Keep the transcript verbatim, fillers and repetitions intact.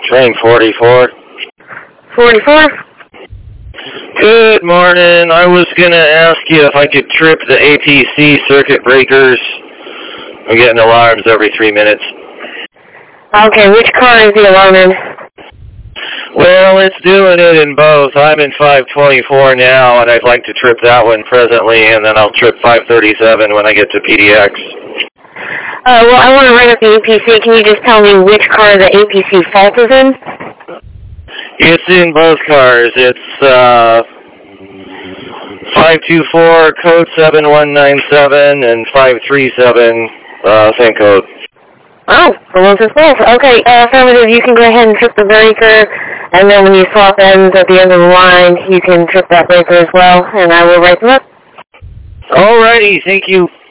Train forty-four. forty-four? Good morning. I was going to ask you if I could trip the A P C circuit breakers. I'm getting alarms every three minutes. Okay, which car is the alarm in? Well, it's doing it in both. I'm in five twenty-four now, and I'd like to trip that one presently, and then I'll trip five thirty-seven when I get to P D X. Uh, well, I want to write up the A P C. Can you just tell me which car the A P C fault is in? It's in both cars. It's uh, five two four, code seven one nine seven, and five three seven, uh, same code. Oh, the ones as both. Okay, uh, affirmative, you can go ahead and trip the breaker, and then when you swap ends at the end of the line, you can trip that breaker as well, and I will write them up. Alrighty, thank you.